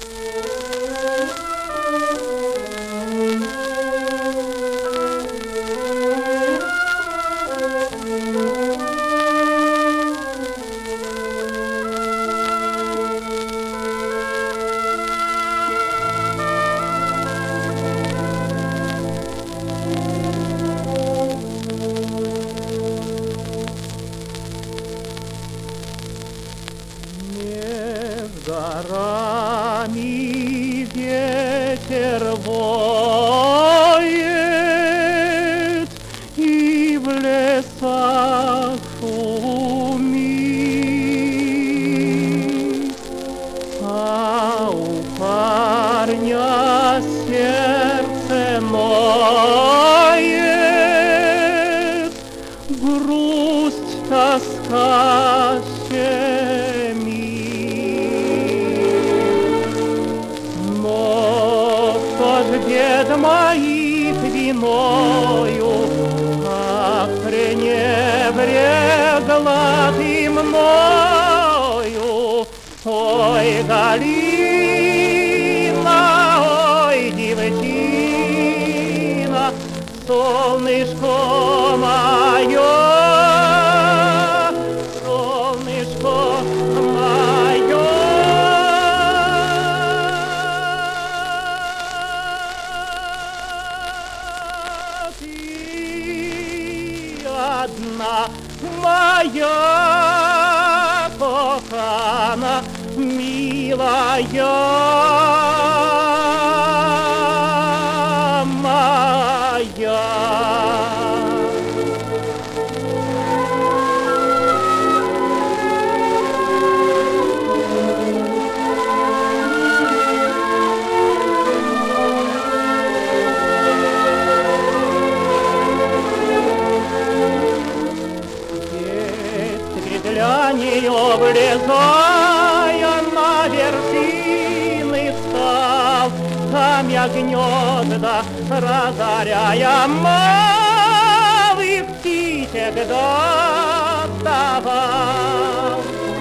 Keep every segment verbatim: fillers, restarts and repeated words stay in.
Горами ветер воет, и в лесах шумит, а у парня сердце ноет, грусть, тоска щемит. Бед моих виною, как пренебрегла ты мною. Ой, Галина, ой, девчина, солнышко мое, солнышко мое. Одна моя кохана, милая моя. Для нее влезая на вершины скал, камня гнезда разоряя, малых птичек доставал.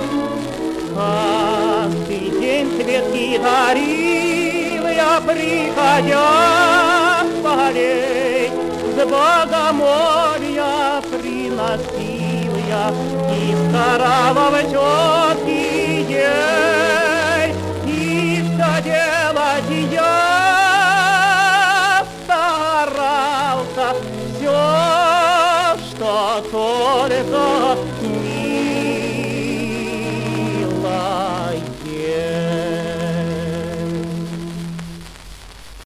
Каждый день цветки дарил я, приходя с полей, с богомолья приносил я из кораллов четкие